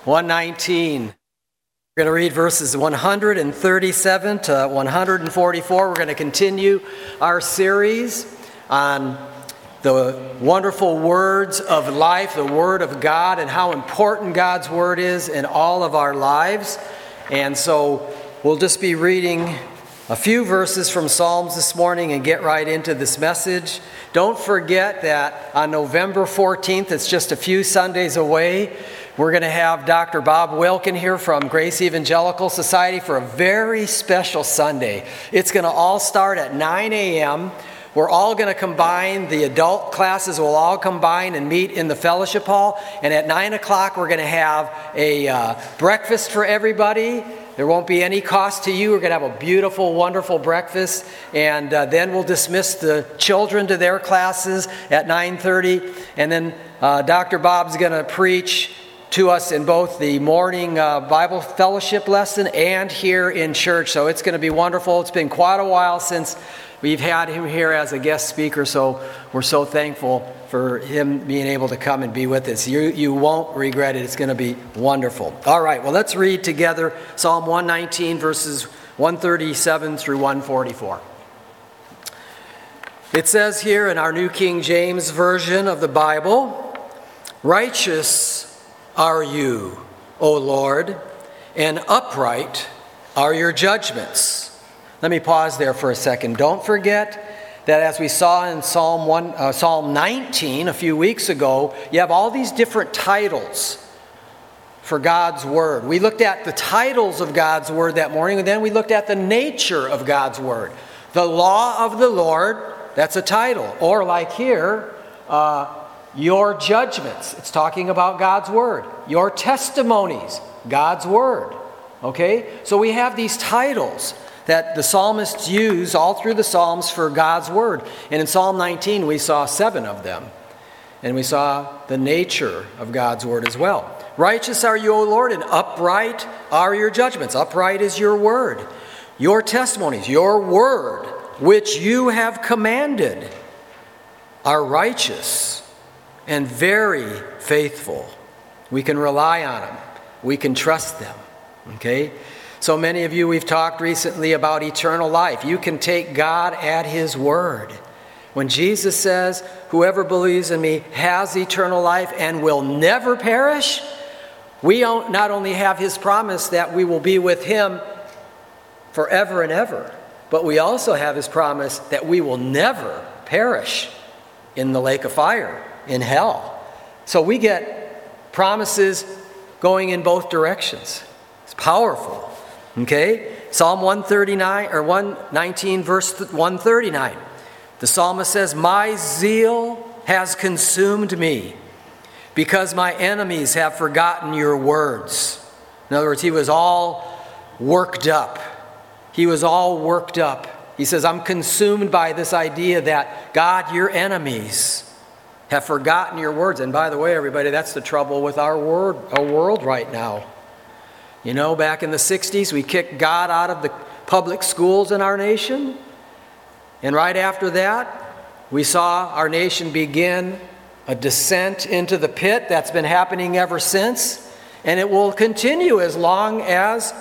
119. We're going to read verses 137 to 144. We're going to continue our series on the wonderful words of life, the Word of God, and how important God's Word is in all of our lives. And so we'll just be reading a few verses from Psalms this morning and get right into this message. Don't forget that on November 14th, it's just a few Sundays away, we're going to have Dr. Bob Wilkin here from Grace Evangelical Society for a very special Sunday. It's going to all start at 9 a.m. We're all going to combine, the adult classes will all combine and meet in the fellowship hall. And at 9 o'clock, we're going to have a breakfast for everybody. There won't be any cost to you. We're going to have a beautiful, wonderful breakfast. And then we'll dismiss the children to their classes at 9:30. And then Dr. Bob's going to preach to us in both the morning Bible fellowship lesson and here in church. So it's going to be wonderful. It's been quite a while since we've had him here as a guest speaker, so we're so thankful for him being able to come and be with us. You won't regret it. It's going to be wonderful. All right, well, let's read together Psalm 119, verses 137 through 144. It says here in our New King James Version of the Bible, "Righteous are you, O Lord, and upright are your judgments." Let me pause there for a second. Don't forget that as we saw in Psalm 19 a few weeks ago, you have all these different titles for God's Word. We looked at the titles of God's Word that morning, and then we looked at the nature of God's Word. The law of the Lord, that's a title. Or like here, your judgments. It's talking about God's Word. Your testimonies, God's Word. Okay? So we have these titles that the psalmists use all through the Psalms for God's Word. And in Psalm 19, we saw 7 of them. And we saw the nature of God's Word as well. Righteous are you, O Lord, and upright are your judgments. Upright is your word. Your testimonies, your word, which you have commanded, are righteous and very faithful. We can rely on them. We can trust them. Okay? So many of you, we've talked recently about eternal life. You can take God at His word. When Jesus says, "Whoever believes in me has eternal life and will never perish," we not only have His promise that we will be with Him forever and ever, but we also have His promise that we will never perish in the lake of fire, in hell. So we get promises going in both directions. It's powerful. Okay? Psalm 119, verse 139. The psalmist says, "My zeal has consumed me because my enemies have forgotten your words." In other words, he was all worked up. He was all worked up. He says, "I'm consumed by this idea that, God, your enemies have forgotten your words." And by the way, everybody, that's the trouble with our world right now. You know, back in the 60s, we kicked God out of the public schools in our nation. And right after that, we saw our nation begin a descent into the pit. That's been happening ever since. And it will continue as long as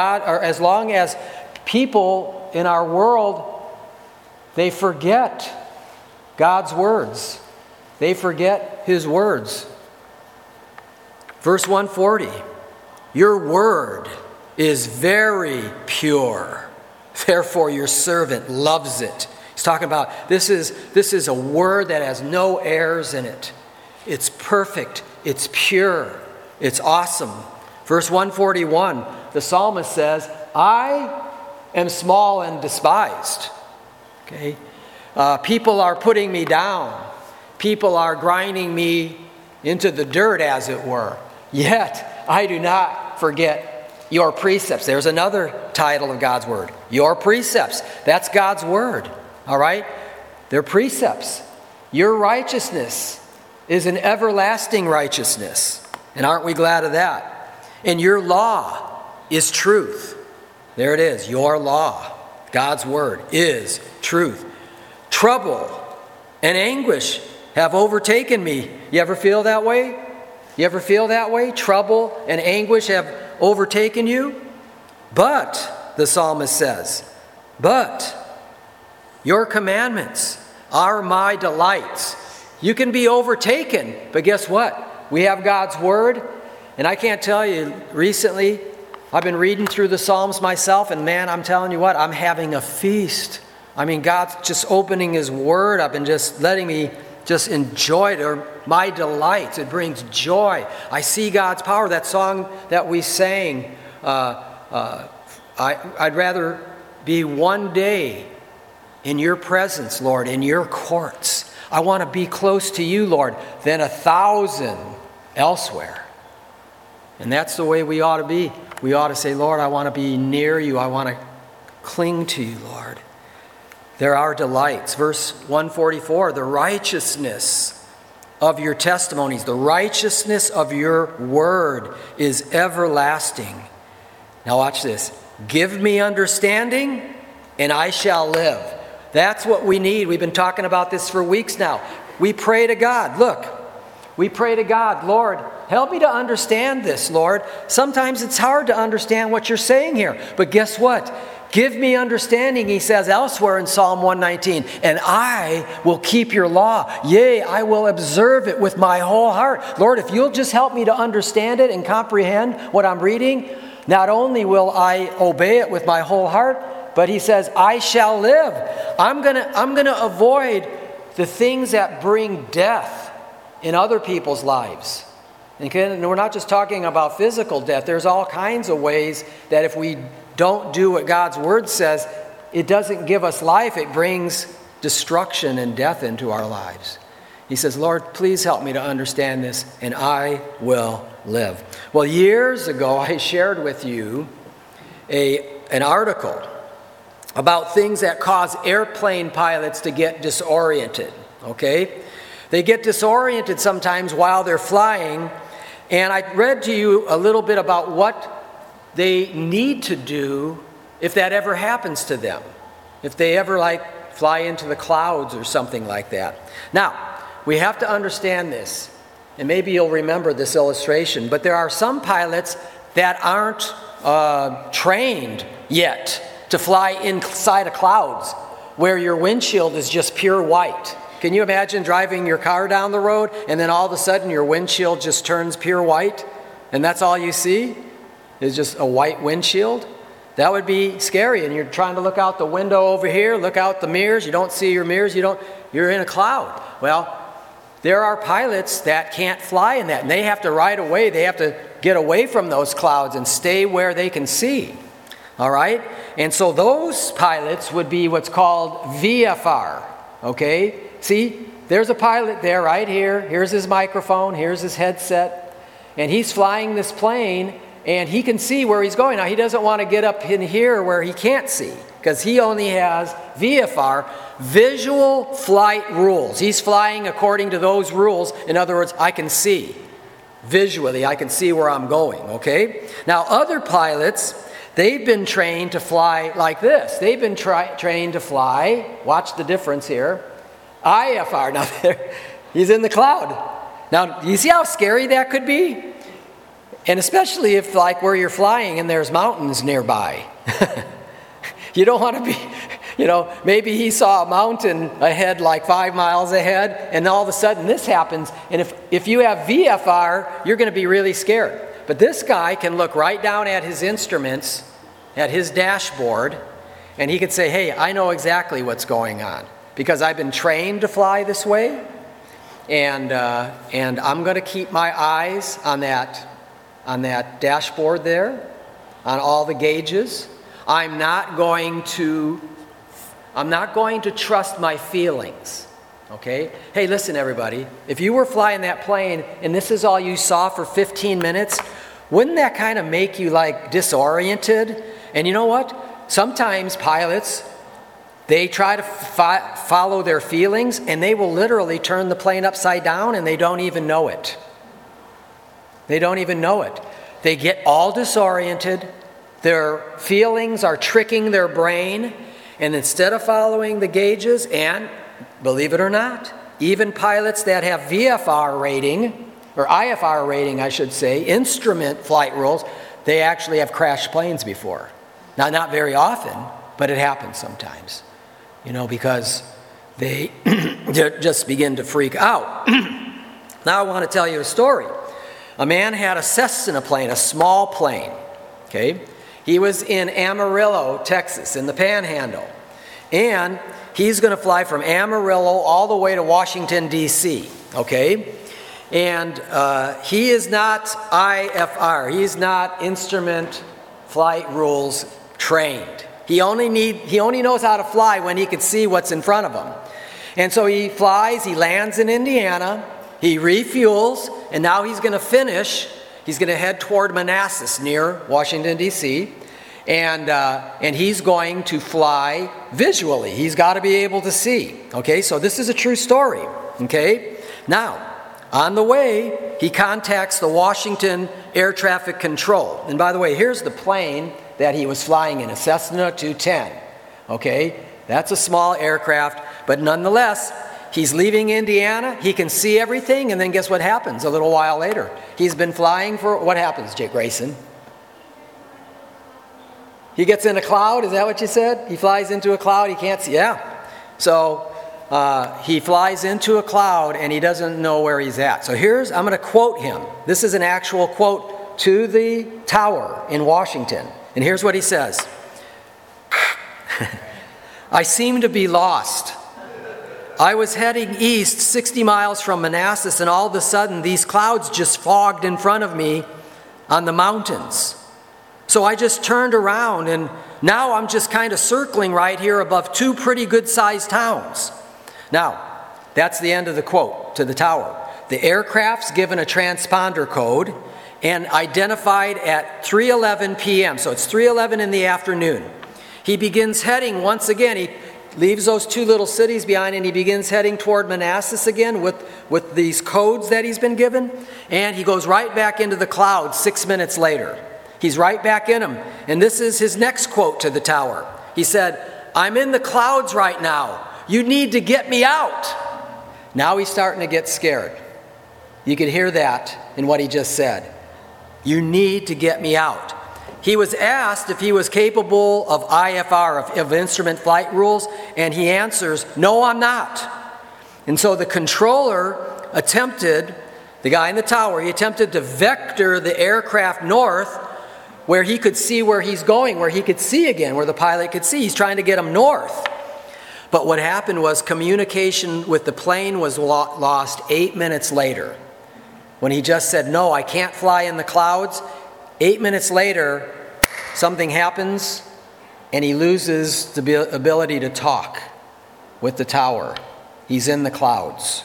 people in our world, they forget God's words. They forget His words. Verse 140. "Your word is very pure. Therefore your servant loves it." He's talking about this is a word that has no errors in it. It's perfect. It's pure. It's awesome. Verse 141, the psalmist says, "I am small and despised." Okay? People are putting me down. People are grinding me into the dirt, as it were. Yet I do not forget your precepts. There's another title of God's Word. Your precepts. That's God's Word. All right? They're precepts. Your righteousness is an everlasting righteousness. And aren't we glad of that? And your law is truth. There it is. Your law, God's Word, is truth. Trouble and anguish have overtaken me. You ever feel that way? You ever feel that way? Trouble and anguish have overtaken you? But, the psalmist says, but your commandments are my delights. You can be overtaken, but guess what? We have God's word. And I can't tell you, recently, I've been reading through the Psalms myself, and man, I'm telling you what, I'm having a feast. I mean, God's just opening His word up and just letting me just enjoy it, or my delights. It brings joy. I see God's power. That song that we sang, I'd rather be one day in your presence, Lord, in your courts. I want to be close to you, Lord, than 1,000 elsewhere. And that's the way we ought to be. We ought to say, Lord, I want to be near you. I want to cling to you, Lord. There are delights. Verse 144, the righteousness of your testimonies, the righteousness of your word is everlasting. Now watch this. Give me understanding, and I shall live. That's what we need. We've been talking about this for weeks now. We pray to God. Look, we pray to God, Lord, help me to understand this, Lord. Sometimes it's hard to understand what you're saying here. But guess what? Give me understanding, he says elsewhere in Psalm 119, and I will keep your law. Yea, I will observe it with my whole heart. Lord, if you'll just help me to understand it and comprehend what I'm reading, not only will I obey it with my whole heart, but he says, I shall live. I'm gonna avoid the things that bring death in other people's lives. And we're not just talking about physical death. There's all kinds of ways that if we don't do what God's word says, it doesn't give us life. It brings destruction and death into our lives. He says, Lord, please help me to understand this, and I will live. Well, years ago, I shared with you an article about things that cause airplane pilots to get disoriented, okay? They get disoriented sometimes while they're flying, and I read to you a little bit about what they need to do if that ever happens to them. If they ever fly into the clouds or something like that. Now, we have to understand this, and maybe you'll remember this illustration, but there are some pilots that aren't trained yet to fly inside of clouds where your windshield is just pure white. Can you imagine driving your car down the road and then all of a sudden your windshield just turns pure white and that's all you see is just a white windshield? That would be scary, and you're trying to look out the window over here, look out the mirrors, you don't see your mirrors, you're in a cloud. Well, there are pilots that can't fly in that, and they have to right away, they have to get away from those clouds and stay where they can see. All right? And so those pilots would be what's called VFR, okay? See, there's a pilot there right here. Here's his microphone, here's his headset, and he's flying this plane, and he can see where he's going. Now, he doesn't want to get up in here where he can't see, because he only has VFR, visual flight rules. He's flying according to those rules. In other words, I can see. Visually, I can see where I'm going, okay? Now, other pilots, they've been trained to fly like this. They've been trained to fly, watch the difference here, IFR. Now, he's in the cloud. Now, you see how scary that could be? And especially if, where you're flying and there's mountains nearby. You don't want to be, maybe he saw a mountain ahead, 5 miles ahead, and all of a sudden this happens. And if you have VFR, you're going to be really scared. But this guy can look right down at his instruments, at his dashboard, and he can say, hey, I know exactly what's going on because I've been trained to fly this way, and I'm going to keep my eyes on that dashboard there, on all the gauges. I'm not going to trust my feelings, okay? Hey, listen, everybody. If you were flying that plane and this is all you saw for 15 minutes, wouldn't that kind of make you disoriented? And you know what? Sometimes pilots, they try to follow their feelings, and they will literally turn the plane upside down, and they don't even know it. They don't even know it. They get all disoriented. Their feelings are tricking their brain. And instead of following the gauges, and believe it or not, even pilots that have VFR rating, or IFR rating, I should say, instrument flight rules, they actually have crashed planes before. Now, not very often, but it happens sometimes, because they just begin to freak out. Now I want to tell you a story. A man had a Cessna plane, a small plane, okay? He was in Amarillo, Texas, in the Panhandle. And he's going to fly from Amarillo all the way to Washington, D.C., okay? And he is not IFR. He's not instrument flight rules trained. He only knows how to fly when he can see what's in front of him. And so he flies, he lands in Indiana, he refuels, and now he's going to finish. He's going to head toward Manassas near Washington, D.C., and he's going to fly visually. He's got to be able to see. Okay, so this is a true story. Okay, now, on the way, he contacts the Washington Air Traffic Control. And by the way, here's the plane that he was flying in, a Cessna 210. Okay, that's a small aircraft, but nonetheless, he's leaving Indiana, he can see everything, and then guess what happens a little while later? He's been flying for, what happens, Jake Grayson? He gets in a cloud, is that what you said? He flies into a cloud, he can't see, yeah. So he flies into a cloud and he doesn't know where he's at. So I'm going to quote him. This is an actual quote to the tower in Washington. And here's what he says. I seem to be lost. I was heading east 60 miles from Manassas, and all of a sudden these clouds just fogged in front of me on the mountains. So I just turned around, and now I'm just kind of circling right here above two pretty good-sized towns. Now, that's the end of the quote to the tower. The aircraft's given a transponder code and identified at 3:11 p.m., so it's 3:11 in the afternoon. He begins heading once again. He leaves those two little cities behind, and he begins heading toward Manassas again with these codes that he's been given, and he goes right back into the clouds 6 minutes later. He's right back in them, and this is his next quote to the tower. He said, I'm in the clouds right now. You need to get me out. Now he's starting to get scared. You could hear that in what he just said. You need to get me out. He was asked if he was capable of IFR, of instrument flight rules, and he answers, no, I'm not. And so the controller attempted, the guy in the tower, he attempted to vector the aircraft north where he could see where he's going, where he could see again, where the pilot could see. He's trying to get him north. But what happened was communication with the plane was lost 8 minutes later. When he just said, no, I can't fly in the clouds, 8 minutes later, something happens, and he loses the ability to talk with the tower. He's in the clouds.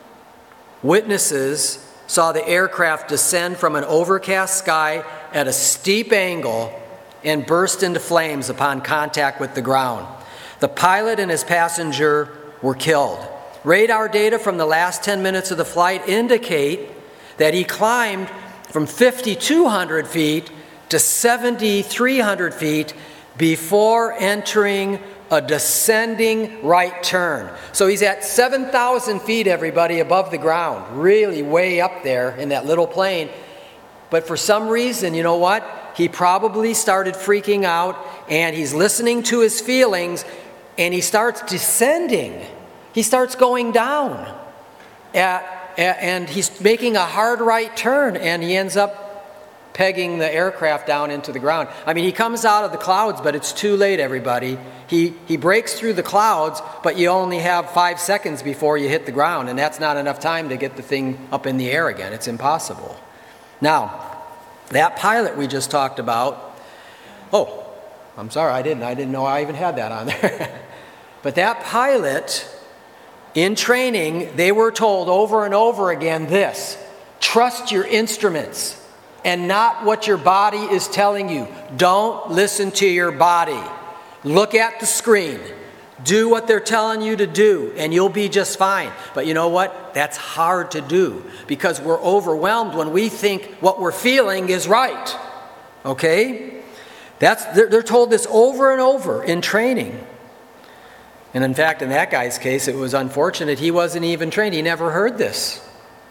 Witnesses saw the aircraft descend from an overcast sky at a steep angle and burst into flames upon contact with the ground. The pilot and his passenger were killed. Radar data from the last 10 minutes of the flight indicate that he climbed from 5,200 feet to 7,300 feet before entering a descending right turn. So he's at 7,000 feet, everybody, above the ground, really way up there in that little plane. But for some reason, you know what? He probably started freaking out, and he's listening to his feelings, and he starts descending. He starts going down. And he's making a hard right turn, and he ends up pegging the aircraft down into the ground. I mean, he comes out of the clouds, but it's too late, everybody. He breaks through the clouds, but you only have 5 seconds before you hit the ground, and that's not enough time to get the thing up in the air again. It's impossible. Now, that pilot we just talked about, oh, I'm sorry, I didn't know I even had that on there. But that pilot, in training, they were told over and over again this: trust your instruments and not what your body is telling you. Don't listen to your body. Look at the screen. Do what they're telling you to do, and you'll be just fine. But you know what? That's hard to do because we're overwhelmed when we think what we're feeling is right. Okay? They're told this over and over in training. And in fact, in that guy's case, it was unfortunate. He wasn't even trained. He never heard this.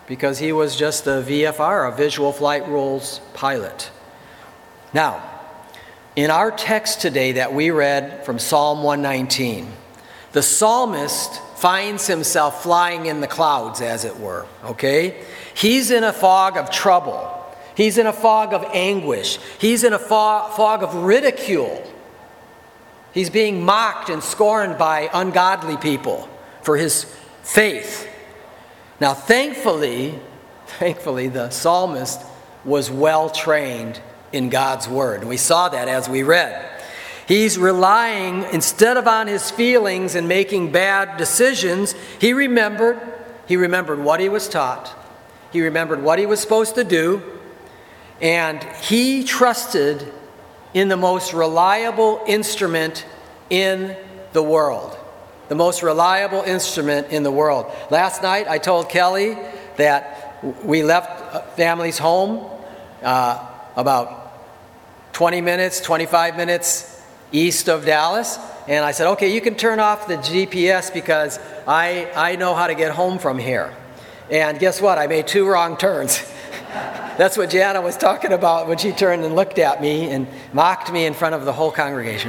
because he was just a VFR, a visual flight rules pilot. Now, in our text today that we read from Psalm 119, the psalmist finds himself flying in the clouds, as it were, okay? He's in a fog of trouble. He's in a fog of anguish. He's in a fog of ridicule. He's being mocked and scorned by ungodly people for his faith. Now, thankfully, the psalmist was well trained in God's word. And we saw that as we read. He's relying, instead of on his feelings and making bad decisions, he remembered what he was taught. He remembered what he was supposed to do. And he trusted in the most reliable instrument in the world. The most reliable instrument in the world. Last night I told Kelly that we left family's home about 20 minutes, 25 minutes east of Dallas. And I said, okay, you can turn off the GPS because I know how to get home from here. And guess what? I made 2 wrong turns. That's what Jana was talking about when she turned and looked at me and mocked me in front of the whole congregation.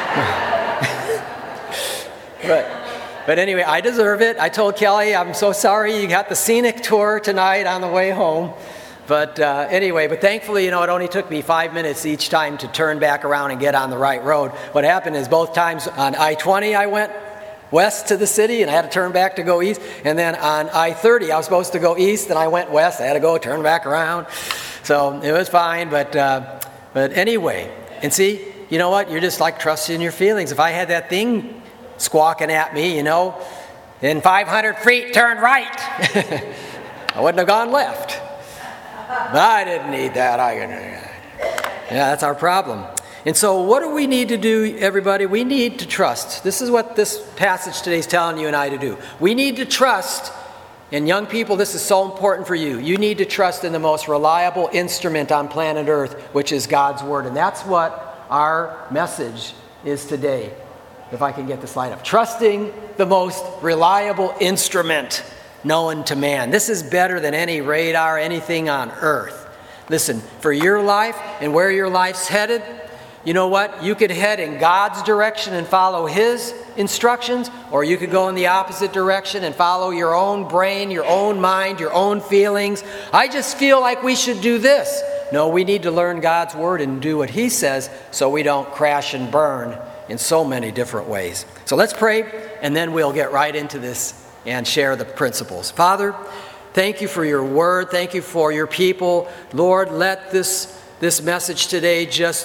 But anyway, I deserve it. I told Kelly, I'm so sorry you got the scenic tour tonight on the way home. But anyway, thankfully, it only took me 5 minutes each time to turn back around and get on the right road. What happened is both times on I-20 I went west to the city and I had to turn back to go east. And then on I-30 I was supposed to go east and I went west. I had to go turn back around. So it was fine. But anyway, and see, you know what? You're just like trusting your feelings. If I had that thing squawking at me, in 500 feet, turn right. I wouldn't have gone left. But I didn't need that. Yeah, that's our problem. And so what do we need to do, everybody? We need to trust. This is what this passage today is telling you and I to do. We need to trust. And young people, this is so important for you. You need to trust in the most reliable instrument on planet Earth, which is God's Word. And that's what our message is today. If I can get the slide up. Trusting the most reliable instrument known to man. This is better than any radar, anything on earth. Listen, for your life and where your life's headed, you know what? You could head in God's direction and follow His instructions, or you could go in the opposite direction and follow your own brain, your own mind, your own feelings. I just feel like we should do this. No, we need to learn God's Word and do what He says so we don't crash and burn in so many different ways. So let's pray, and then we'll get right into this and share the principles. Father, thank you for your word. Thank you for your people. Lord, let this message today just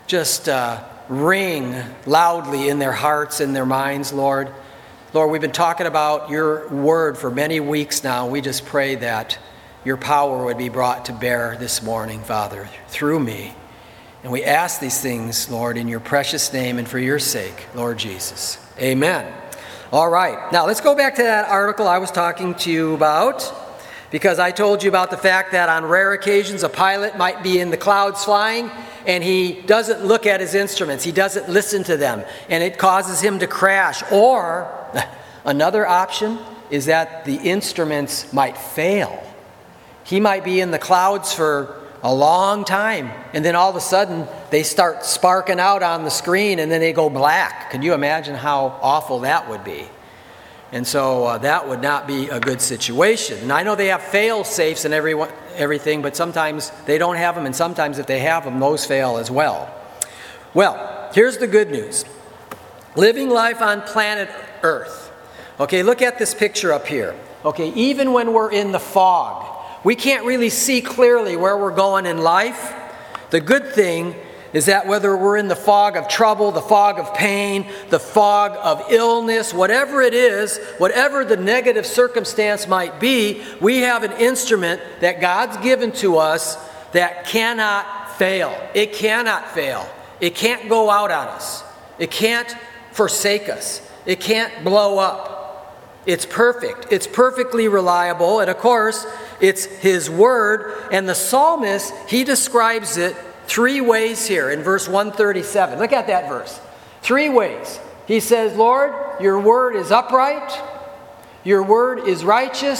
ring loudly in their hearts and their minds, Lord. Lord, we've been talking about your word for many weeks now. We just pray that your power would be brought to bear this morning, Father, through me. And we ask these things, Lord, in your precious name and for your sake, Lord Jesus. Amen. All right. Now, let's go back to that article I was talking to you about, because I told you about the fact that on rare occasions a pilot might be in the clouds flying and he doesn't look at his instruments. He doesn't listen to them, and it causes him to crash. Or another option is that the instruments might fail. He might be in the clouds for a long time, and then all of a sudden they start sparking out on the screen and then they go black. Can you imagine how awful that would be? And so that would not be a good situation. And I know they have fail safes and everything, but sometimes they don't have them, and sometimes if they have them, those fail as well. Well, here's the good news. Living life on planet Earth. Okay, look at this picture up here. Okay, even when we're in the fog, we can't really see clearly where we're going in life. The good thing is that whether we're in the fog of trouble, the fog of pain, the fog of illness, whatever it is, whatever the negative circumstance might be, we have an instrument that God's given to us that cannot fail. It cannot fail. It can't go out on us. It can't forsake us. It can't blow up. It's perfect. It's perfectly reliable. And of course, it's His Word. And the psalmist, he describes it 3 ways here in verse 137. Look at that verse. 3 ways. He says, Lord, your word is upright. Your word is righteous.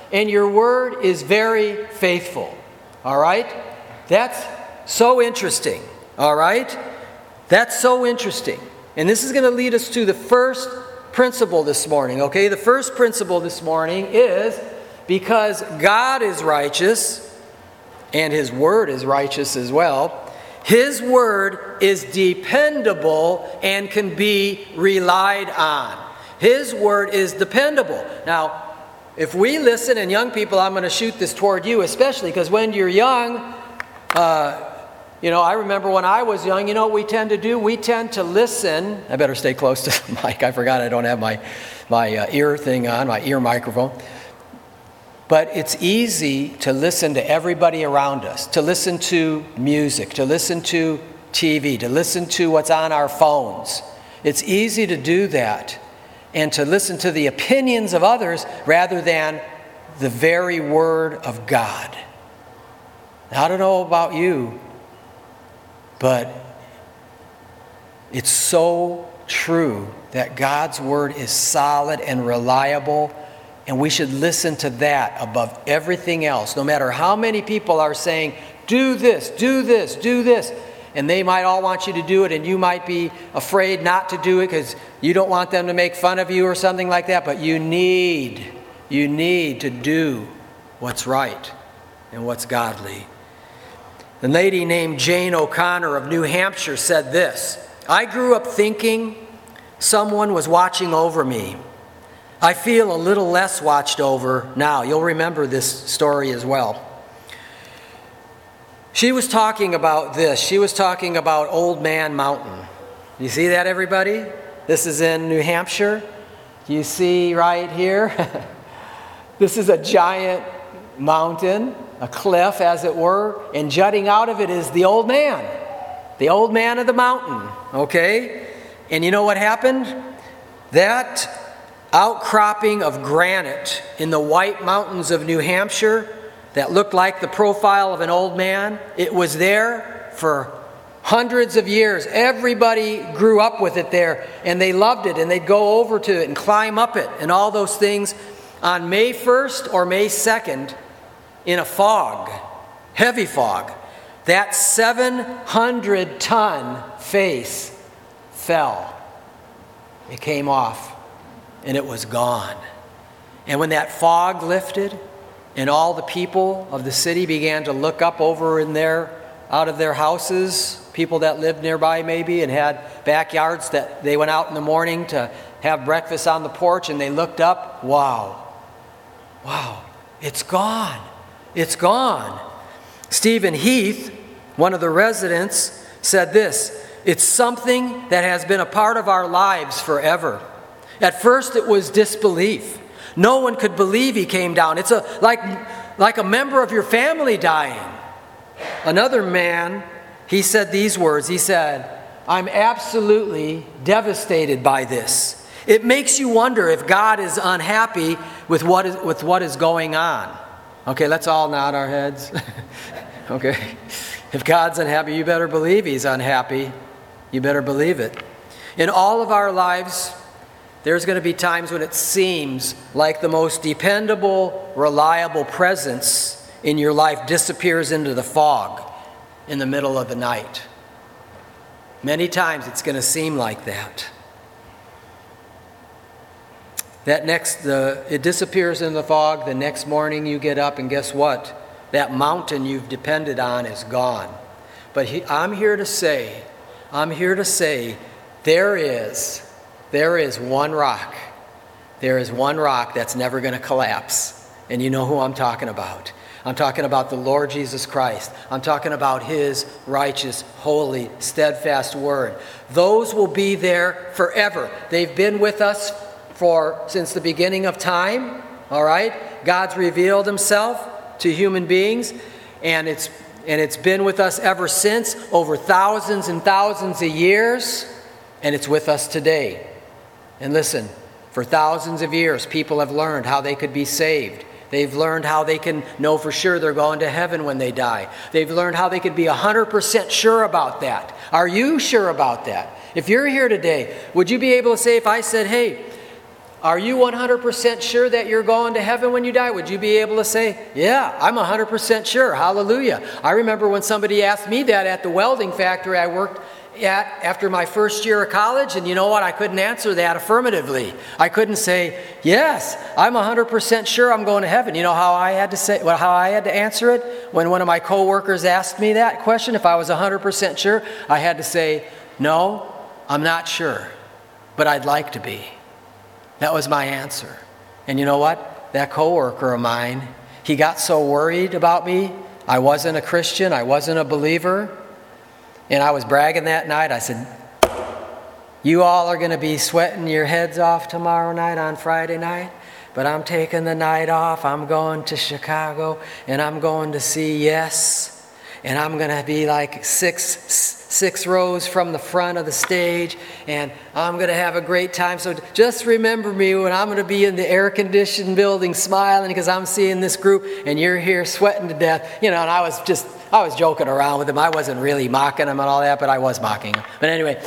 and your word is very faithful. All right? That's so interesting. All right? That's so interesting. And this is going to lead us to the first principle this morning, okay? The first principle this morning is because God is righteous, and His Word is righteous as well, His Word is dependable and can be relied on. His Word is dependable. Now, if we listen, and young people, I'm going to shoot this toward you especially, because when you're young, I remember when I was young, what we tend to do? We tend to listen. I better stay close to the mic. I forgot I don't have my ear thing on, my ear microphone. But it's easy to listen to everybody around us, to listen to music, to listen to TV, to listen to what's on our phones. It's easy to do that and to listen to the opinions of others rather than the very Word of God. Now, I don't know about you, but it's so true that God's Word is solid and reliable, and we should listen to that above everything else, no matter how many people are saying, do this, do this, do this. And they might all want you to do it, and you might be afraid not to do it because you don't want them to make fun of you or something like that. But you need to do what's right and what's godly. A lady named Jane O'Connor of New Hampshire said this: I grew up thinking someone was watching over me. I feel a little less watched over now. You'll remember this story as well. She was talking about this. She was talking about Old Man Mountain. You see that, everybody? This is in New Hampshire. You see right here? This is a giant mountain, a cliff as it were, and jutting out of it is the old man of the mountain, okay? And you know what happened? That outcropping of granite in the White Mountains of New Hampshire that looked like the profile of an old man, it was there for hundreds of years. Everybody grew up with it there, and they loved it, and they'd go over to it and climb up it and all those things. On May 1st or May 2nd, in a fog, heavy fog, that 700-ton face fell. It came off, and it was gone. And when that fog lifted, and all the people of the city began to look up over in there, out of their houses, people that lived nearby maybe, and had backyards that they went out in the morning to have breakfast on the porch, and they looked up, wow, it's gone. It's gone. Stephen Heath, one of the residents, said this: it's something that has been a part of our lives forever. At first it was disbelief. No one could believe he came down. It's like a member of your family dying. Another man, he said these words. He said, I'm absolutely devastated by this. It makes you wonder if God is unhappy with what is going on. Okay, let's all nod our heads. Okay. If God's unhappy, you better believe He's unhappy. You better believe it. In all of our lives, there's going to be times when it seems like the most dependable, reliable presence in your life disappears into the fog in the middle of the night. Many times it's going to seem like that. It disappears in the fog. The next morning you get up, and guess what? That mountain you've depended on is gone. But I'm here to say, there is one rock. There is one rock that's never going to collapse. And you know who I'm talking about. I'm talking about the Lord Jesus Christ. I'm talking about His righteous, holy, steadfast word. Those will be there forever. They've been with us since the beginning of time. All right? God's revealed Himself to human beings, and it's been with us ever since, over thousands and thousands of years, and it's with us today. And listen, for thousands of years, people have learned how they could be saved. They've learned how they can know for sure they're going to heaven when they die. They've learned how they could be 100% sure about that. Are you sure about that? If you're here today, would you be able to say, if I said, hey, Are you 100% sure that you're going to heaven when you die? Would you be able to say, yeah, I'm 100% sure. Hallelujah. I remember when somebody asked me that at the welding factory I worked at after my first year of college, and you know what? I couldn't answer that affirmatively. I couldn't say, yes, I'm 100% sure I'm going to heaven. You know how I had to answer it? When one of my coworkers asked me that question, if I was 100% sure, I had to say, no, I'm not sure, but I'd like to be. That was my answer. And you know what? That coworker of mine, he got so worried about me. I wasn't a Christian. I wasn't a believer. And I was bragging that night. I said, you all are going to be sweating your heads off tomorrow night on Friday night, but I'm taking the night off. I'm going to Chicago, and I'm going to see Yes. And I'm going to be like six rows from the front of the stage, and I'm going to have a great time. So just remember me when I'm going to be in the air-conditioned building smiling because I'm seeing this group, and you're here sweating to death. You know, and I was joking around with him. I wasn't really mocking him and all that, but I was mocking him. But anyway,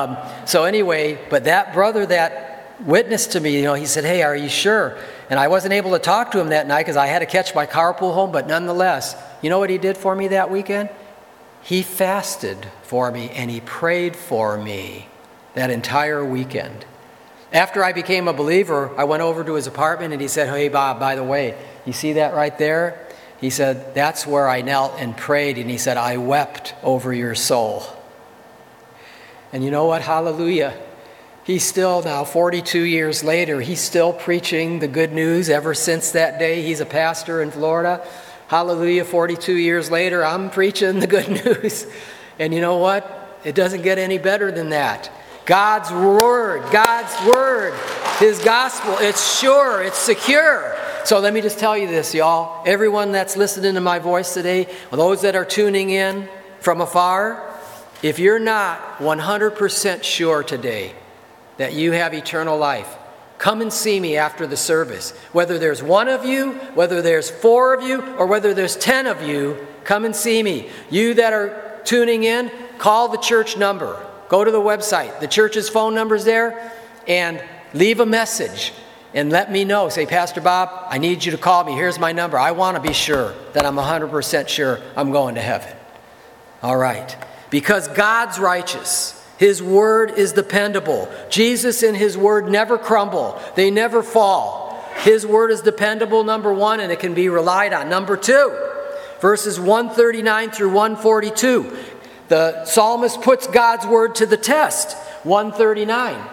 but that brother that witnessed to me, you know, he said, hey, are you sure? And I wasn't able to talk to him that night because I had to catch my carpool home, but nonetheless, you know what he did for me that weekend? He fasted for me and he prayed for me that entire weekend. After I became a believer, I went over to his apartment and he said, hey, Bob, by the way, you see that right there? He said, that's where I knelt and prayed. And he said, I wept over your soul. And you know what? Hallelujah. He's still now, 42 years later, he's still preaching the good news ever since that day. He's a pastor in Florida. Hallelujah, 42 years later, I'm preaching the good news. And you know what? It doesn't get any better than that. God's word, His gospel, it's sure, it's secure. So let me just tell you this, y'all. Everyone that's listening to my voice today, those that are tuning in from afar, if you're not 100% sure today that you have eternal life, come and see me after the service. Whether there's one of you, whether there's 4 of you, or whether there's 10 of you, come and see me. You that are tuning in, call the church number. Go to the website. The church's phone number's there, and leave a message and let me know. Say, Pastor Bob, I need you to call me. Here's my number. I want to be sure that I'm 100% sure I'm going to heaven. All right. Because God's righteous. His word is dependable. Jesus and His word never crumble. They never fall. His word is dependable, number 1, and it can be relied on. Number 2, verses 139 through 142. The psalmist puts God's word to the test. 139.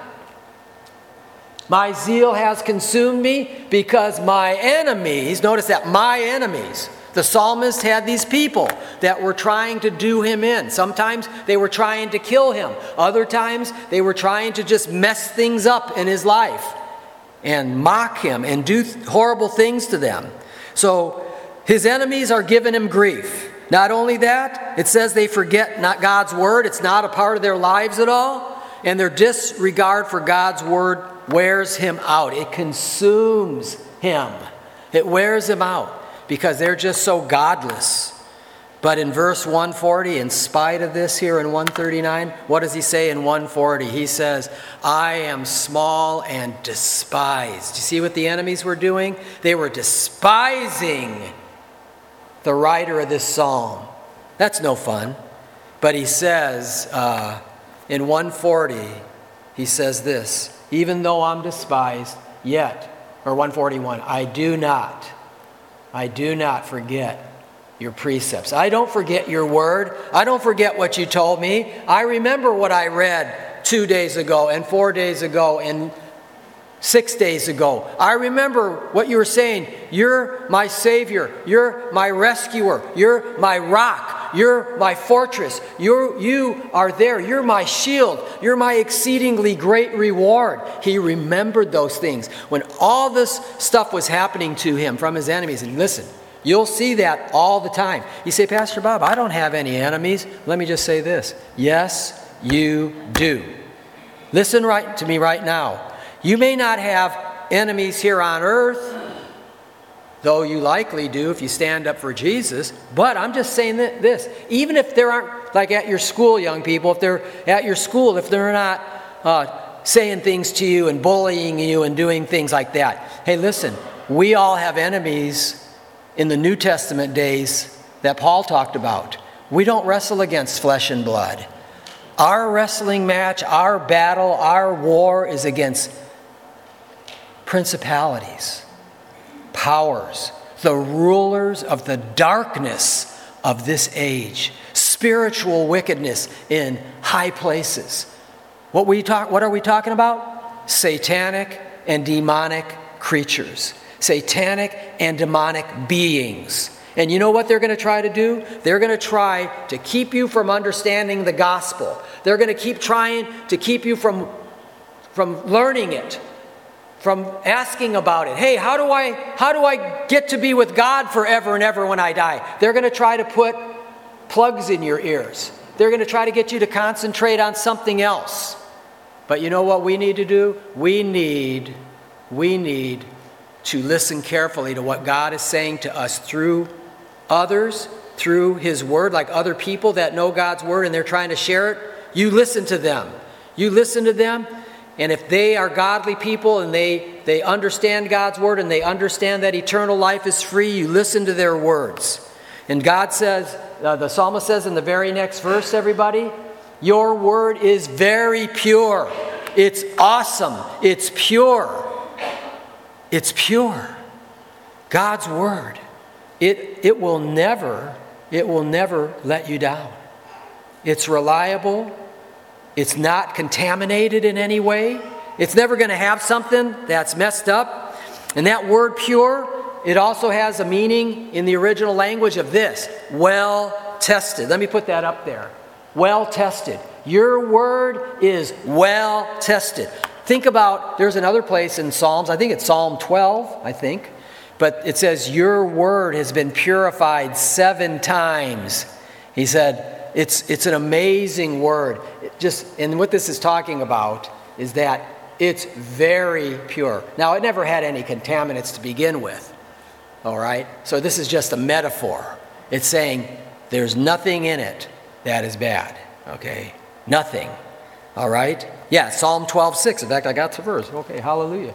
My zeal has consumed me because my enemies, notice that, my enemies. The psalmist had these people that were trying to do him in. Sometimes they were trying to kill him. Other times they were trying to just mess things up in his life and mock him and do horrible things to them. So his enemies are giving him grief. Not only that, it says they forget not God's word. It's not a part of their lives at all. And their disregard for God's word wears him out. It consumes him. It wears him out. Because they're just so godless. But in verse 140, in spite of this here in 139, what does he say in 140? He says, I am small and despised. You see what the enemies were doing? They were despising the writer of this psalm. That's no fun. But he says in 140, he says this, even though I'm despised, yet, or 141, I do not forget your precepts. I don't forget your word. I don't forget what you told me. I remember what I read 2 days ago and 4 days ago and 6 days ago. I remember what you were saying. You're my Savior. You're my rescuer. You're my rock. You're my fortress. You are there. You're my shield. You're my exceedingly great reward. He remembered those things. When all this stuff was happening to him from his enemies, and listen, you'll see that all the time. You say, Pastor Bob, I don't have any enemies. Let me just say this. Yes, you do. Listen right to me right now. You may not have enemies here on earth, though you likely do if you stand up for Jesus. But I'm just saying this. Even if there aren't, like at your school, young people, if they're at your school, if they're not saying things to you and bullying you and doing things like that. Hey, listen, we all have enemies in the New Testament days that Paul talked about. We don't wrestle against flesh and blood. Our wrestling match, our battle, our war is against principalities, powers, the rulers of the darkness of this age, spiritual wickedness in high places. What are we talking about? Satanic and demonic creatures. Satanic and demonic beings. And you know what they're going to try to do? They're going to try to keep you from understanding the gospel. They're going to keep trying to keep you from learning it, from asking about it. Hey, how do I get to be with God forever and ever when I die? They're going to try to put plugs in your ears. They're going to try to get you to concentrate on something else. But you know what we need to do? We need to listen carefully to what God is saying to us through others, through His Word, like other people that know God's Word and they're trying to share it. You listen to them. You listen to them, and if they are godly people and they understand God's Word and they understand that eternal life is free, you listen to their words. And God says, the psalmist says in the very next verse, everybody, your word is very pure. It's awesome. It's pure. It's pure. God's word. It will never let you down. It's reliable. It's not contaminated in any way. It's never going to have something that's messed up. And that word pure, it also has a meaning in the original language of this: well tested. Let me put that up there. Well tested. Your word is well tested. Think about, there's another place in Psalms, I think it's Psalm 12, but it says, your word has been purified 7 times. He said, it's an amazing word. And what this is talking about is that it's very pure. Now, it never had any contaminants to begin with, all right? So this is just a metaphor. It's saying there's nothing in it that is bad, okay? Nothing, all right? Yeah, Psalm 12:6. In fact, I got the verse. Okay, hallelujah.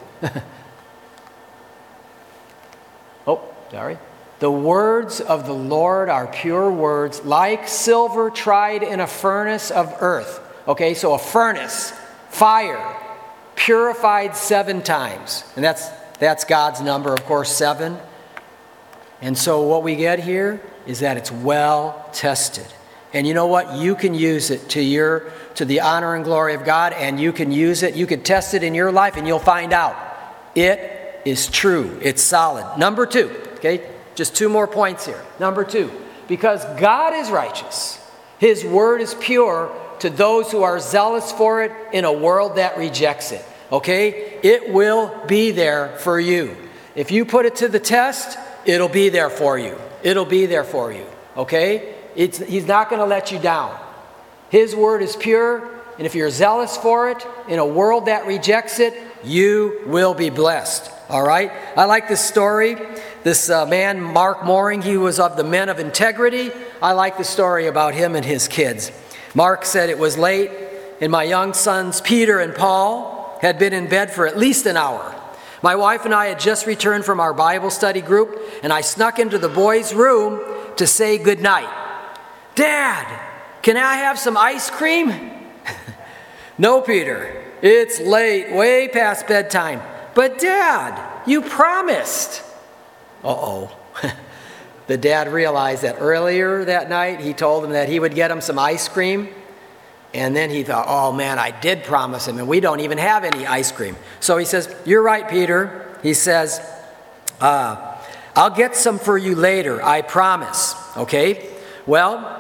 The words of the Lord are pure words, like silver tried in a furnace of earth. Okay, so a furnace, fire, purified 7 times. And that's God's number, of course, 7. And so what we get here is that it's well tested. And you know what? You can use it to the honor and glory of God, and you can use it. You can test it in your life, and you'll find out it is true. It's solid. Number 2, okay? Just 2 more points here. Number 2, because God is righteous, His word is pure to those who are zealous for it in a world that rejects it. Okay? It will be there for you. If you put it to the test, it'll be there for you. It'll be there for you. Okay? He's not going to let you down. His word is pure, and if you're zealous for it in a world that rejects it, you will be blessed. All right? I like this story. This man, Mark Mooring, he was of the Men of Integrity. I like the story about him and his kids. Mark said, it was late, and my young sons, Peter and Paul, had been in bed for at least an hour. My wife and I had just returned from our Bible study group, and I snuck into the boys' room to say goodnight. Dad, can I have some ice cream? No, Peter, it's late, way past bedtime. But Dad, you promised. Uh-oh. The dad realized that earlier that night, he told him that he would get him some ice cream. And then he thought, oh man, I did promise him, and we don't even have any ice cream. So he says, you're right, Peter. He says, I'll get some for you later, I promise. Okay? Well,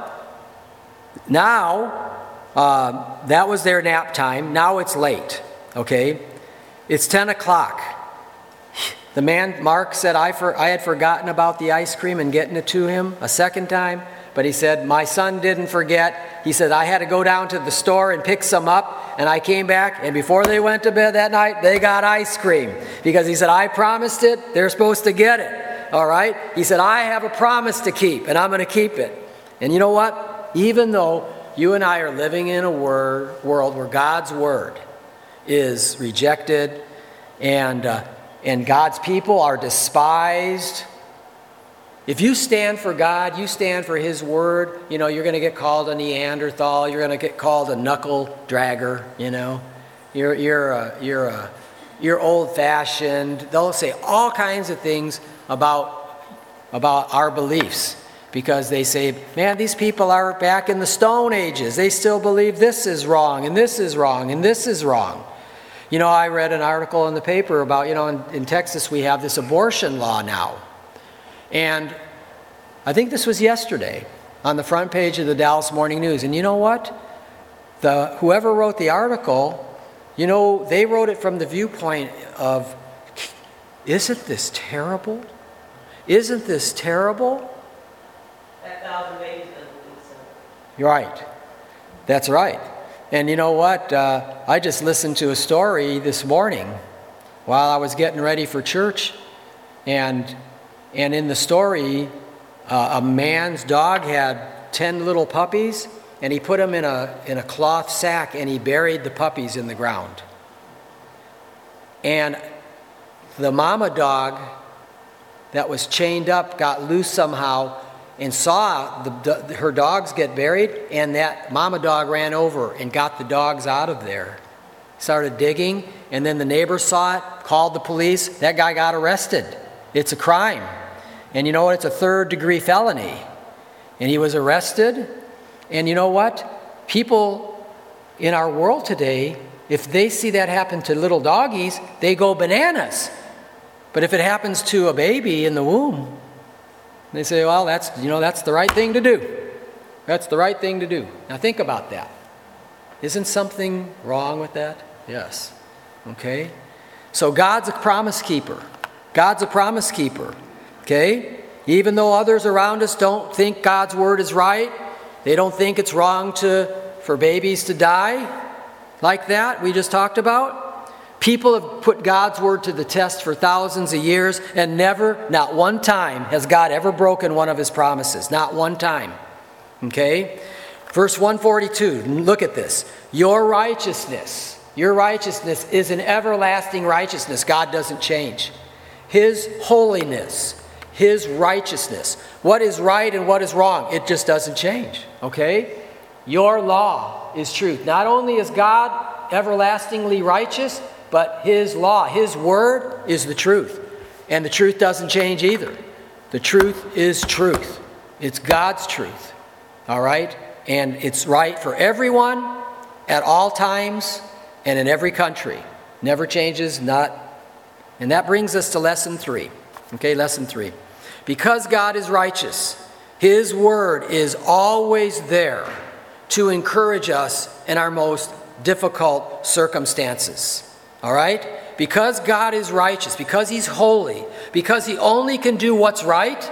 now, that was their nap time. Now it's late. Okay? It's 10 o'clock. The man, Mark, said, I had forgotten about the ice cream and getting it to him a second time. But he said, my son didn't forget. He said, I had to go down to the store and pick some up. And I came back, and before they went to bed that night, they got ice cream. Because he said, I promised it. They're supposed to get it. All right? He said, I have a promise to keep, and I'm going to keep it. And you know what? Even though you and I are living in a world where God's word is rejected, and God's people are despised. If you stand for God, you stand for His word, you're going to get called a Neanderthal. You're going to get called a knuckle dragger. You're old-fashioned. They'll say all kinds of things about our beliefs, because they say, man, these people are back in the Stone Ages. They still believe this is wrong, and this is wrong, and this is wrong. I read an article in the paper about, in Texas we have this abortion law now. And I think this was yesterday on the front page of the Dallas Morning News. And you know what? Whoever wrote the article, they wrote it from the viewpoint of, isn't this terrible? Isn't this terrible? That 1,000 babies doesn't believe so. You're right. That's right. And you know what? I just listened to a story this morning while I was getting ready for church. And in the story, a man's dog had 10 little puppies, and he put them in a cloth sack, and he buried the puppies in the ground. And the mama dog that was chained up got loose somehow and saw her dogs get buried, and that mama dog ran over and got the dogs out of there. Started digging, and then the neighbors saw it, called the police. That guy got arrested. It's a crime. And you know what? It's a third-degree felony. And he was arrested. And you know what? People in our world today, if they see that happen to little doggies, they go bananas. But if it happens to a baby in the womb, they say, well, that's the right thing to do. That's the right thing to do. Now think about that. Isn't something wrong with that? Yes. Okay? So God's a promise keeper. God's a promise keeper. Okay? Even though others around us don't think God's word is right, they don't think it's wrong for babies to die like that we just talked about. People have put God's word to the test for thousands of years, and never, not one time, has God ever broken one of his promises. Not one time. Okay? Verse 142, look at this. Your righteousness is an everlasting righteousness. God doesn't change. His holiness, His righteousness. What is right and what is wrong, it just doesn't change. Okay? Your law is truth. Not only is God everlastingly righteous, but His law, His word is the truth. And the truth doesn't change either. The truth is truth. It's God's truth. All right? And it's right for everyone at all times and in every country. Never changes, not. And that brings us to lesson 3. Okay, lesson 3. Because God is righteous, His word is always there to encourage us in our most difficult circumstances. All right? Because God is righteous, because He's holy, because He only can do what's right,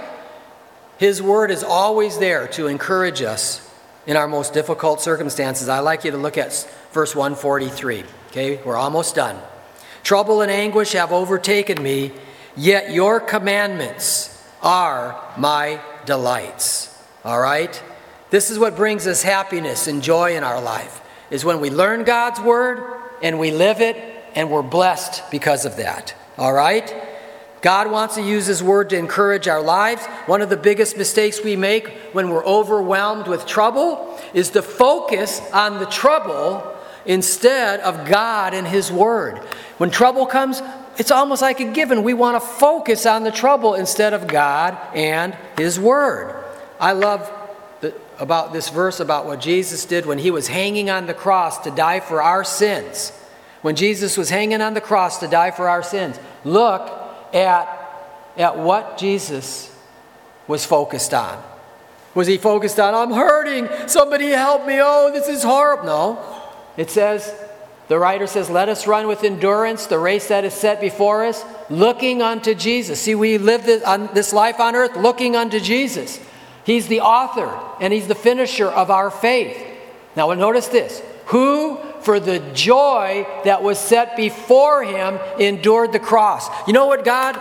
His word is always there to encourage us in our most difficult circumstances. I'd like you to look at verse 143. Okay, we're almost done. Trouble and anguish have overtaken me, yet your commandments are my delights. All right? This is what brings us happiness and joy in our life, is when we learn God's word and we live it, and we're blessed because of that. All right? God wants to use His word to encourage our lives. One of the biggest mistakes we make when we're overwhelmed with trouble is to focus on the trouble instead of God and His word. When trouble comes, it's almost like a given. We want to focus on the trouble instead of God and His word. I love about this verse about what Jesus did when He was hanging on the cross to die for our sins. When Jesus was hanging on the cross to die for our sins, look at what Jesus was focused on. Was He focused on, I'm hurting, somebody help me, oh, this is horrible? No. It says, the writer says, let us run with endurance the race that is set before us, looking unto Jesus. See, we live this life on earth looking unto Jesus. He's the author and He's the finisher of our faith. Now notice this. Who, for the joy that was set before Him, endured the cross. You know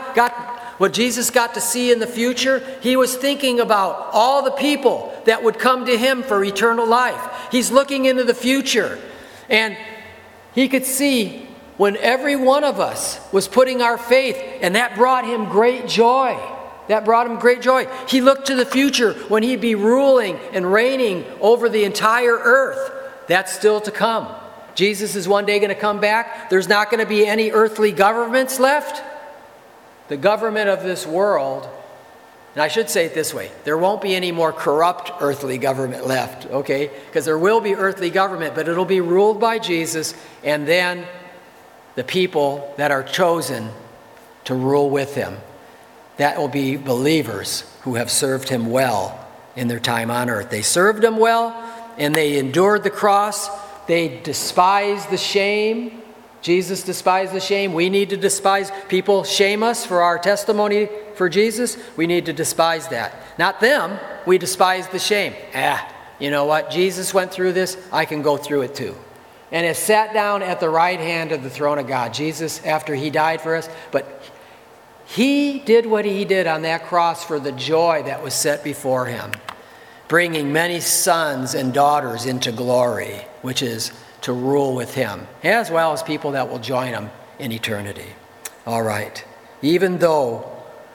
what Jesus got to see in the future? He was thinking about all the people that would come to Him for eternal life. He's looking into the future. And He could see when every one of us was putting our faith, and that brought him great joy. That brought him great joy. He looked to the future when he'd be ruling and reigning over the entire earth. That's still to come. Jesus is one day going to come back. There's not going to be any earthly governments left. The government of this world, and I should say it this way, there won't be any more corrupt earthly government left, okay? Because there will be earthly government, but it'll be ruled by Jesus, and then the people that are chosen to rule with him. That will be believers who have served him well in their time on earth. They served him well, and they endured the cross. They despised the shame. Jesus despised the shame. We need to despise. People shame us for our testimony for Jesus. We need to despise that. Not them. We despise the shame. You know what? Jesus went through this. I can go through it too. And has sat down at the right hand of the throne of God. Jesus, after he died for us, but he did what he did on that cross for the joy that was set before him, bringing many sons and daughters into glory, which is to rule with him, as well as people that will join him in eternity. All right. Even though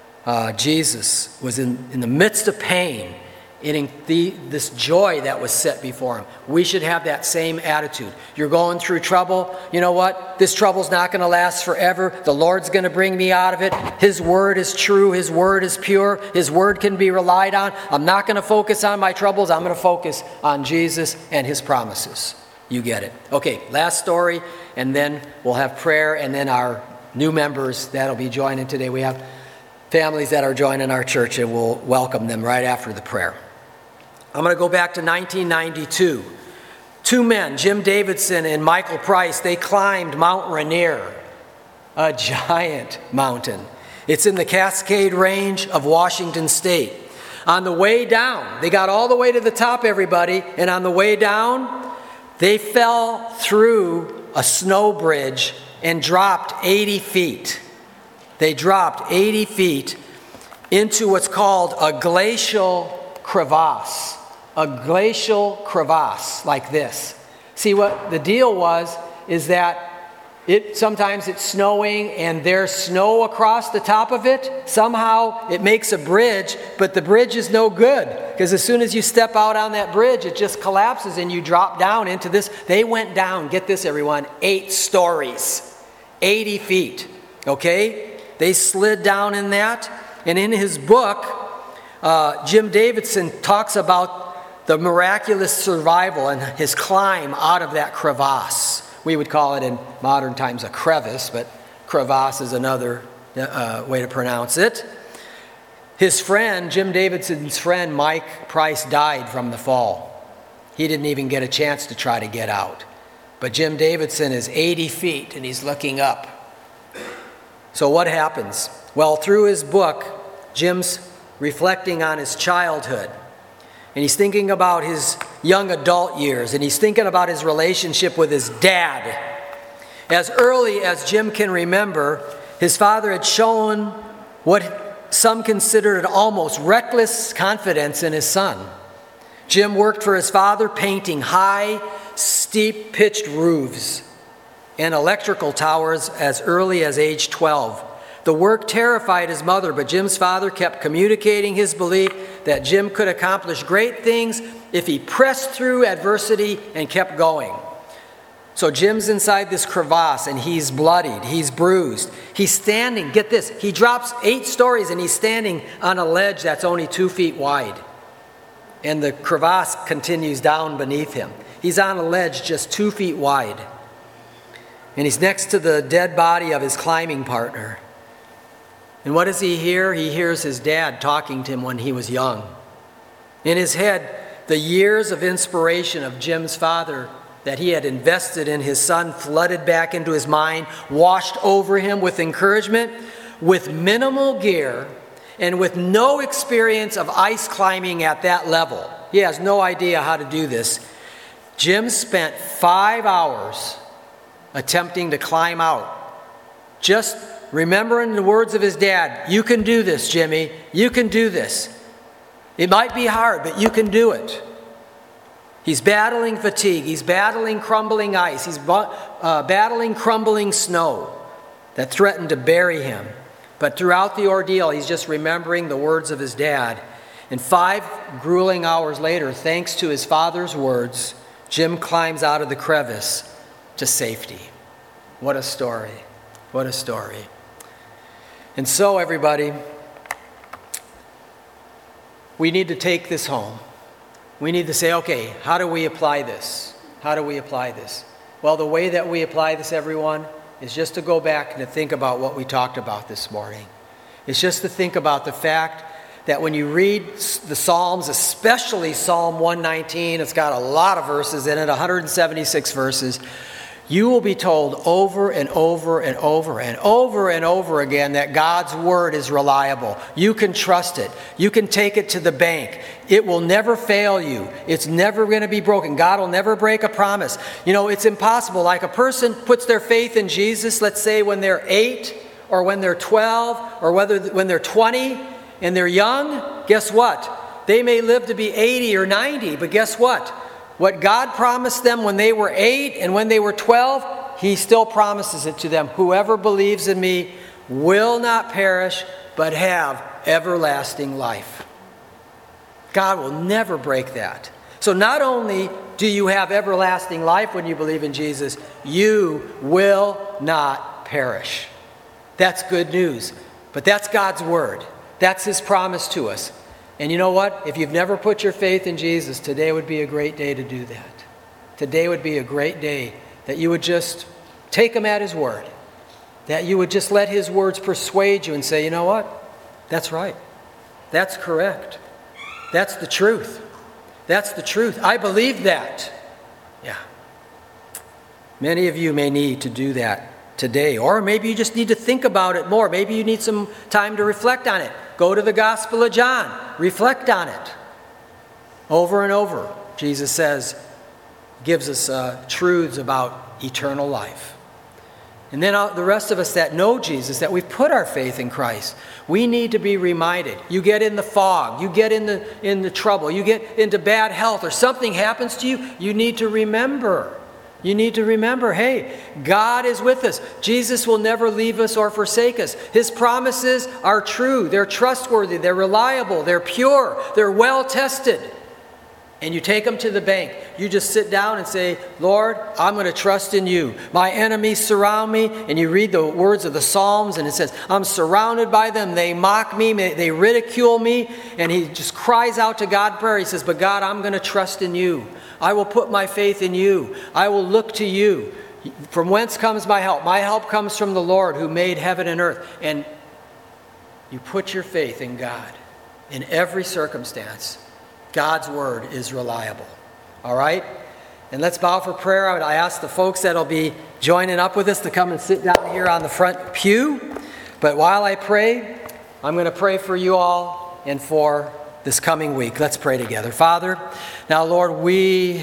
Jesus was in the midst of pain, in this joy that was set before him, we should have that same attitude. You're going through trouble. You know what? This trouble's not going to last forever. The Lord's going to bring me out of it. His word is true. His word is pure. His word can be relied on. I'm not going to focus on my troubles. I'm going to focus on Jesus and his promises. You get it. Okay, last story, and then we'll have prayer, and then our new members that'll be joining today. We have families that are joining our church, and we'll welcome them right after the prayer. I'm going to go back to 1992. Two men, Jim Davidson and Michael Price, they climbed Mount Rainier, a giant mountain. It's in the Cascade Range of Washington State. On the way down, they got all the way to the top, everybody, and on the way down, they fell through a snow bridge and dropped 80 feet. They dropped 80 feet into what's called a glacial crevasse. A glacial crevasse like this. See, what the deal was is that sometimes it's snowing and there's snow across the top of it. Somehow it makes a bridge, but the bridge is no good because as soon as you step out on that bridge, it just collapses and you drop down into this. They went down, get this everyone, 8 stories, 80 feet, okay? They slid down in that, and in his book, Jim Davidson talks about the miraculous survival and his climb out of that crevasse. We would call it in modern times a crevice, but crevasse is another way to pronounce it. His friend, Jim Davidson's friend, Mike Price, died from the fall. He didn't even get a chance to try to get out. But Jim Davidson is 80 feet and he's looking up. So what happens? Well, through his book, Jim's reflecting on his childhood. And he's thinking about his young adult years, and he's thinking about his relationship with his dad. As early as Jim can remember, his father had shown what some considered almost reckless confidence in his son. Jim worked for his father painting high, steep pitched roofs and electrical towers as early as age 12. The work terrified his mother, but Jim's father kept communicating his belief that Jim could accomplish great things if he pressed through adversity and kept going. So Jim's inside this crevasse and he's bloodied, he's bruised. He's standing, get this, he drops 8 stories and he's standing on a ledge that's only 2 feet wide. And the crevasse continues down beneath him. He's on a ledge just 2 feet wide. And he's next to the dead body of his climbing partner. And what does he hear? He hears his dad talking to him when he was young. In his head, the years of inspiration of Jim's father that he had invested in his son flooded back into his mind, washed over him with encouragement, with minimal gear, and with no experience of ice climbing at that level. He has no idea how to do this. Jim spent 5 hours attempting to climb out. Just remembering the words of his dad, "You can do this, Jimmy. You can do this. It might be hard, but you can do it." He's battling fatigue. He's battling crumbling ice. He's battling crumbling snow that threatened to bury him. But throughout the ordeal, he's just remembering the words of his dad. And 5 grueling hours later, thanks to his father's words, Jim climbs out of the crevice to safety. What a story. What a story. And so, everybody, we need to take this home. We need to say, okay, how do we apply this? How do we apply this? Well, the way that we apply this, everyone, is just to go back and to think about what we talked about this morning. It's just to think about the fact that when you read the Psalms, especially Psalm 119, it's got a lot of verses in it, 176 verses, you will be told over and over and over and over and over again that God's word is reliable. You can trust it. You can take it to the bank. It will never fail you. It's never going to be broken. God will never break a promise. You know, it's impossible. Like a person puts their faith in Jesus, let's say when they're 8 or when they're 12 or when they're 20 and they're young, guess what? They may live to be 80 or 90, but guess what? What God promised them when they were 8 and when they were 12, He still promises it to them. Whoever believes in me will not perish, but have everlasting life. God will never break that. So not only do you have everlasting life when you believe in Jesus, you will not perish. That's good news. But that's God's word. That's His promise to us. And you know what? If you've never put your faith in Jesus, today would be a great day to do that. Today would be a great day that you would just take Him at His word. That you would just let His words persuade you and say, you know what? That's right. That's correct. That's the truth. That's the truth. I believe that. Yeah. Many of you may need to do that today. Or maybe you just need to think about it more. Maybe you need some time to reflect on it. Go to the Gospel of John. Reflect on it. Over and over, Jesus says, gives us truths about eternal life. And then the rest of us that know Jesus, that we've put our faith in Christ, we need to be reminded. You get in the fog, you get in the trouble, you get into bad health, or something happens to you, you need to remember. You need to remember, hey, God is with us. Jesus will never leave us or forsake us. His promises are true. They're trustworthy. They're reliable. They're pure. They're well tested. And you take them to the bank. You just sit down and say, Lord, I'm going to trust in you. My enemies surround me. And you read the words of the Psalms and it says, I'm surrounded by them. They mock me. They ridicule me. And he just cries out to God in prayer. He says, but God, I'm going to trust in you. I will put my faith in you. I will look to you. From whence comes my help? My help comes from the Lord who made heaven and earth. And you put your faith in God in every circumstance. God's word is reliable. All right? And let's bow for prayer. I ask the folks that will be joining up with us to come and sit down here on the front pew. But while I pray, I'm going to pray for you all and for this coming week. Let's pray together. Father, now Lord, we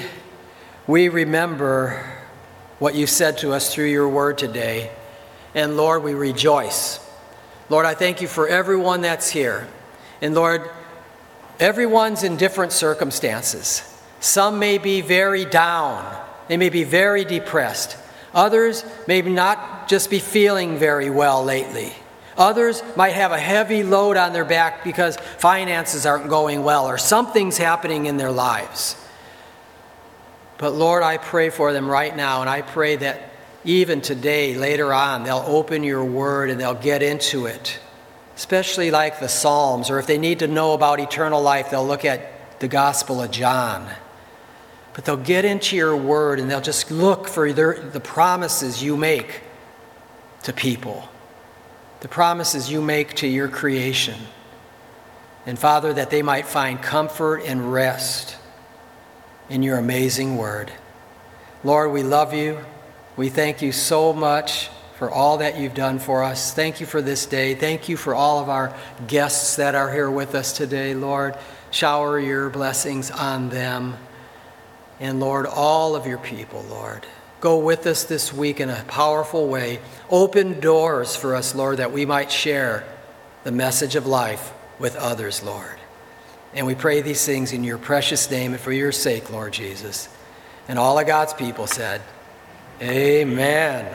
remember what you said to us through your word today. And Lord, we rejoice. Lord, I thank you for everyone that's here. And Lord, everyone's in different circumstances. Some may be very down. They may be very depressed. Others may not just be feeling very well lately. Others might have a heavy load on their back because finances aren't going well or something's happening in their lives. But Lord, I pray for them right now, and I pray that even today, later on, they'll open your word and they'll get into it. Especially like the Psalms, or if they need to know about eternal life, they'll look at the Gospel of John. But they'll get into your word and they'll just look for the promises you make to people. The promises you make to your creation. And Father, that they might find comfort and rest in your amazing word. Lord, we love you. We thank you so much for all that you've done for us. Thank you for this day. Thank you for all of our guests that are here with us today, Lord. Shower your blessings on them. And Lord, all of your people, Lord. Go with us this week in a powerful way. Open doors for us, Lord, that we might share the message of life with others, Lord. And we pray these things in your precious name and for your sake, Lord Jesus. And all of God's people said, amen.